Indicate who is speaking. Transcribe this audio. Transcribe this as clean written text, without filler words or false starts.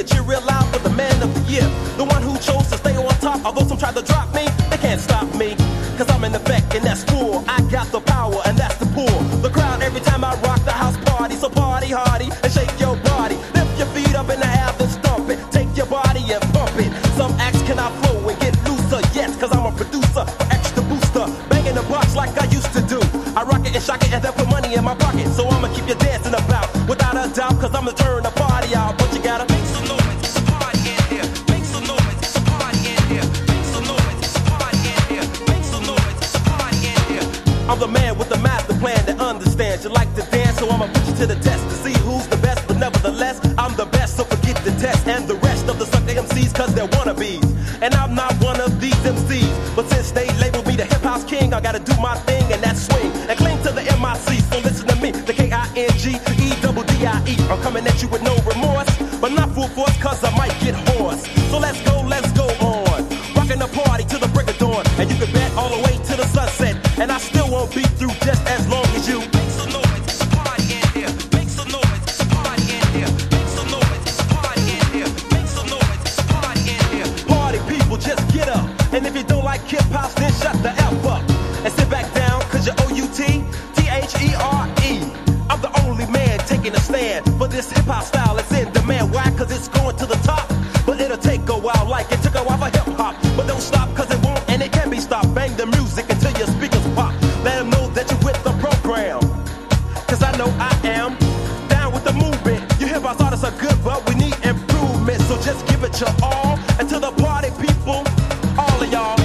Speaker 1: cheer real loud for the man of the year. The one who chose to stay on top, although some tried to drop me, they can't stop me. Cause I'm in effect and that's full. I got the power and that's the pull. The crowd every time I rock the house party. So party hardy and shake your body. Lift your feet up in the air and stomp it. Take your body and pump it. Some acts cannot flow and get looser. Yes, cause I'm a producer for extra booster. Banging the box like I used to do. I rock it and shock it and then put money in my pocket. So I'ma keep you dancing about without a doubt. Cause I'ma turn the party out. But you gotta make some noise. It's a party in here. Make some noise. It's a party in here. Make some noise. It's a party in here. Make some noise. It's a party in here. I'm the man with the master plan that understands. You like to dance, so I'ma put you to the test to see who's the best. But nevertheless, I'm the best, so forget the test. And the rest of the sucker MCs, cause they're wannabes. And I'm not one of these MCs. But since they labeled me the hip house king, I gotta do my thing and that's swing. And cling to the MIC, so listen to me, the KINGEDDIE. I'm coming at you with no remorse, but not full force, cause I might get hoarse. So let's go on. Rockin' the party till the break of dawn. And you can bet all the way to the sunset. And I still won't be through just as long as you. Make some noise, it's a party in here. Make some noise, it's a party in here. Make some noise, it's a party in here. Make some noise, it's a party in here. Party people, just get up. And if you don't like hip hop, then shut the F up. And sit back down, cause you're OUTTHERE. I'm the only man taking a stand for this hip hop style. It's in demand. Why? Cause it's going to the top. But it'll take a while, like it took a while for hip hop. But don't stop, cause it won't and it can be stopped. Bang the music until your speakers pop. Let them know that you're with the program. Cause I know I am down with the movement. You hip hop artists are good, but we need improvement. So just give it your all. And to the party people, all of y'all.